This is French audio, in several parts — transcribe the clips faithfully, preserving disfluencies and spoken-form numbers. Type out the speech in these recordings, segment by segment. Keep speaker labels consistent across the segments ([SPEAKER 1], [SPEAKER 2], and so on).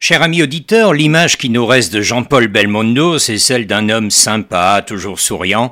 [SPEAKER 1] Cher ami auditeur, l'image qui nous reste de Jean-Paul Belmondo, c'est celle d'un homme sympa, toujours souriant,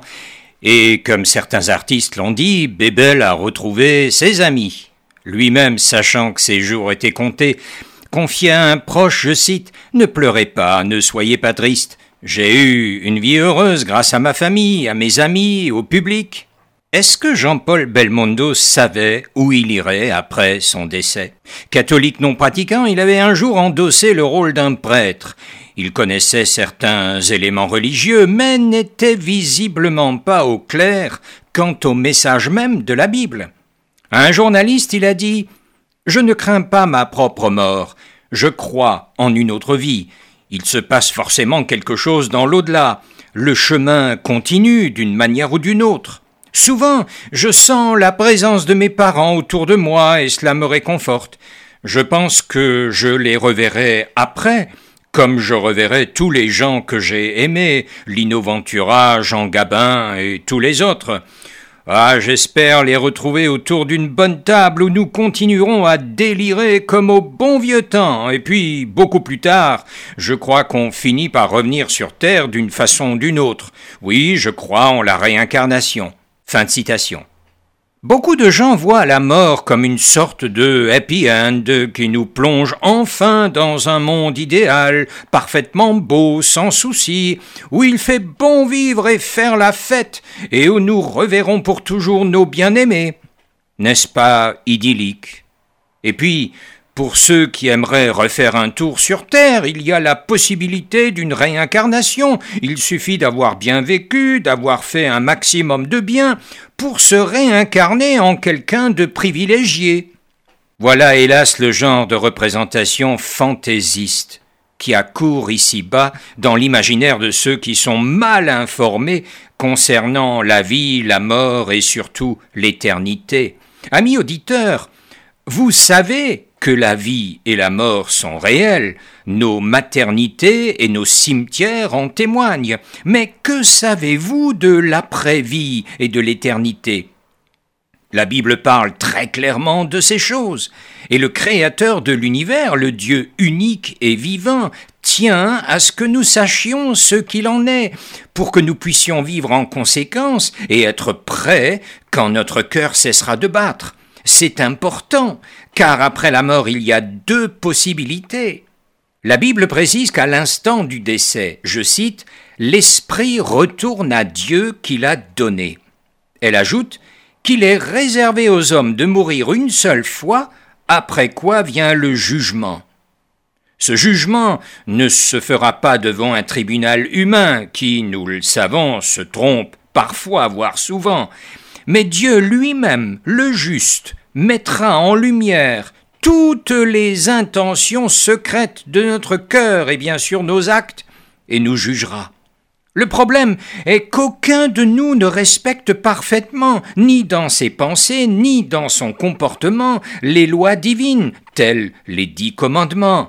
[SPEAKER 1] et comme certains artistes l'ont dit, Bébel a retrouvé ses amis. Lui-même, sachant que ses jours étaient comptés, confiait à un proche, je cite, « Ne pleurez pas, ne soyez pas triste. J'ai eu une vie heureuse grâce à ma famille, à mes amis, au public. » Est-ce que Jean-Paul Belmondo savait où il irait après son décès ? Catholique non pratiquant, il avait un jour endossé le rôle d'un prêtre. Il connaissait certains éléments religieux, mais n'était visiblement pas au clair quant au message même de la Bible. À un journaliste, il a dit « Je ne crains pas ma propre mort, je crois en une autre vie. Il se passe forcément quelque chose dans l'au-delà. Le chemin continue d'une manière ou d'une autre. Souvent, je sens la présence de mes parents autour de moi et cela me réconforte. Je pense que je les reverrai après, comme je reverrai tous les gens que j'ai aimés, Lino Ventura, Jean Gabin et tous les autres. Ah, j'espère les retrouver autour d'une bonne table où nous continuerons à délirer comme au bon vieux temps. Et puis, beaucoup plus tard, je crois qu'on finit par revenir sur Terre d'une façon ou d'une autre. Oui, je crois en la réincarnation. » Fin de citation. Beaucoup de gens voient la mort comme une sorte de happy end qui nous plonge enfin dans un monde idéal, parfaitement beau, sans souci, où il fait bon vivre et faire la fête, et où nous reverrons pour toujours nos bien-aimés. N'est-ce pas idyllique ? Et puis, pour ceux qui aimeraient refaire un tour sur Terre, il y a la possibilité d'une réincarnation. Il suffit d'avoir bien vécu, d'avoir fait un maximum de bien pour se réincarner en quelqu'un de privilégié. Voilà hélas le genre de représentation fantaisiste qui accourt ici-bas dans l'imaginaire de ceux qui sont mal informés concernant la vie, la mort et surtout l'éternité. Amis auditeurs, vous savez que la vie et la mort sont réelles, nos maternités et nos cimetières en témoignent. Mais que savez-vous de l'après-vie et de l'éternité ? La Bible parle très clairement de ces choses, et le Créateur de l'univers, le Dieu unique et vivant, tient à ce que nous sachions ce qu'il en est, pour que nous puissions vivre en conséquence et être prêts quand notre cœur cessera de battre. C'est important, car après la mort, il y a deux possibilités. La Bible précise qu'à l'instant du décès, je cite, « l'esprit retourne à Dieu qui l'a donné ». Elle ajoute qu'il est réservé aux hommes de mourir une seule fois, après quoi vient le jugement. Ce jugement ne se fera pas devant un tribunal humain qui, nous le savons, se trompe parfois, voire souvent, mais Dieu lui-même, le juste, mettra en lumière toutes les intentions secrètes de notre cœur et bien sûr nos actes, et nous jugera. Le problème est qu'aucun de nous ne respecte parfaitement, ni dans ses pensées, ni dans son comportement, les lois divines, telles les dix commandements.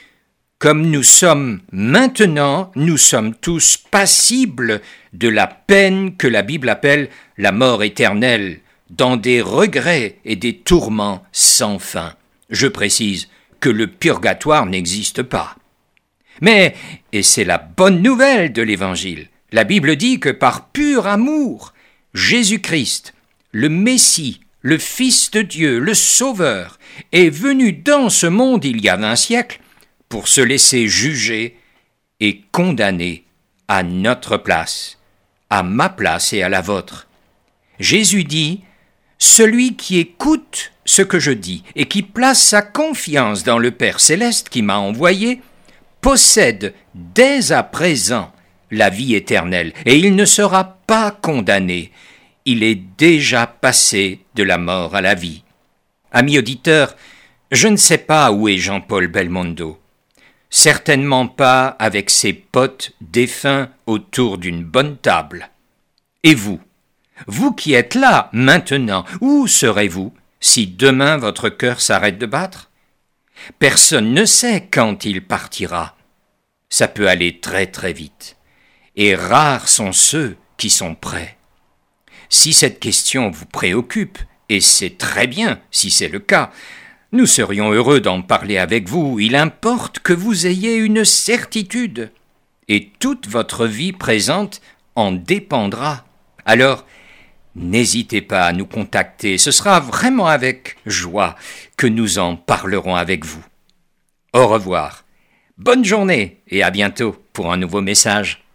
[SPEAKER 1] Comme nous sommes maintenant, nous sommes tous passibles de la peine que la Bible appelle la mort éternelle, dans des regrets et des tourments sans fin. Je précise que le purgatoire n'existe pas. Mais, et c'est la bonne nouvelle de l'Évangile, la Bible dit que par pur amour, Jésus-Christ, le Messie, le Fils de Dieu, le Sauveur, est venu dans ce monde il y a vingt siècles pour se laisser juger et condamner à notre place, à ma place et à la vôtre. Jésus dit « Celui qui écoute ce que je dis et qui place sa confiance dans le Père céleste qui m'a envoyé, possède dès à présent la vie éternelle et il ne sera pas condamné. Il est déjà passé de la mort à la vie. » Amis auditeurs, je ne sais pas où est Jean-Paul Belmondo. Certainement pas avec ses potes défunts autour d'une bonne table. Et vous, vous qui êtes là maintenant, où serez-vous si demain votre cœur s'arrête de battre ? Personne ne sait quand il partira. Ça peut aller très très vite. Et rares sont ceux qui sont prêts. Si cette question vous préoccupe, et c'est très bien si c'est le cas, Nous serions heureux d'en parler avec vous. Il importe que vous ayez une certitude. Et toute votre vie présente en dépendra. Alors, n'hésitez pas à nous contacter. Ce sera vraiment avec joie que nous en parlerons avec vous. Au revoir. Bonne journée et à bientôt pour un nouveau message.